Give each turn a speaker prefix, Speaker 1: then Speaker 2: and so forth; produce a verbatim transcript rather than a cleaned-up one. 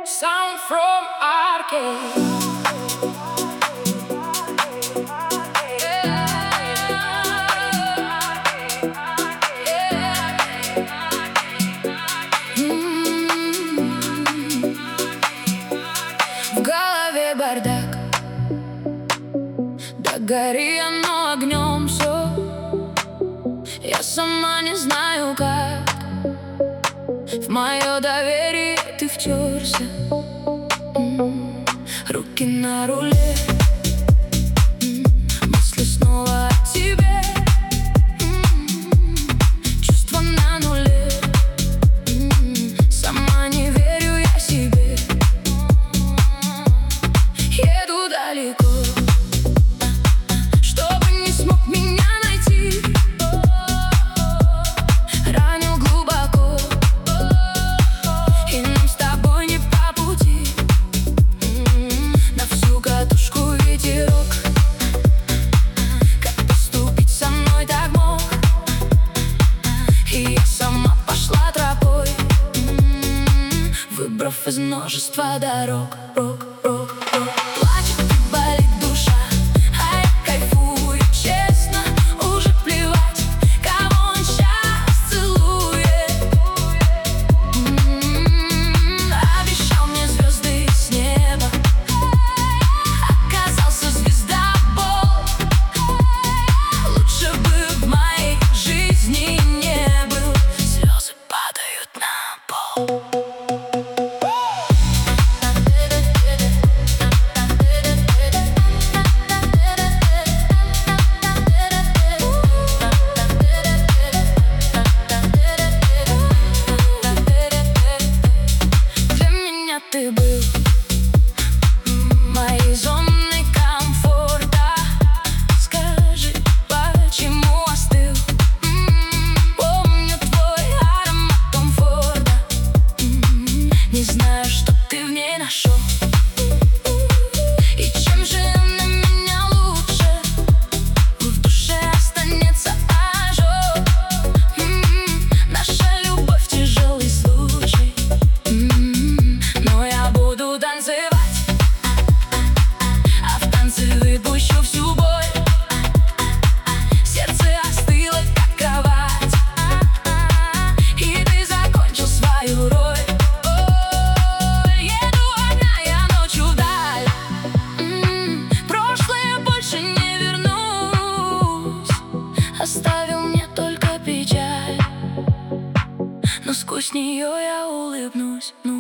Speaker 1: Sound from arcade. В голове бардак, да гори оно огнем все. Я сама не знаю как в мое доверие ты втерся. М-м, руки на руле, м-м, мысли снова о тебе. М-м, чувства на нуле, м-м, сама не верю я себе. Еду далеко, чтобы не смог меня найти. Ранил глубоко, и нам с тобой не по пути. На всю катушку ветерок, как поступить со мной так мог? И я сама пошла тропой, выбрав из множества дорог. Рок, рок, рок. Плачет и болит душа, а я кайфую, честно, уже плевать, кого он сейчас целует. М-м-м, обещал мне звезды с неба, оказался звездобол. Лучше бы в моей жизни не был, слезы падают на пол. Ты был моей зоной комфорта. Скажи, почему остыл? М-м, помню твой аромат Том Форда. М-м, не знаю, что ты в ней нашел, и чем же на меня лучше. В душе останется ожог. М-м, наша любовь тяжелый случай. М-м, но я буду танцевать, а в танце выпущу всю боль. Сердце остыло, как кровать, и ты закончил свою роль. Ой, еду одна я ночью вдаль. М-м, прошлое больше не вернусь, оставил мне только печаль, но сквозь нее я улыбнусь.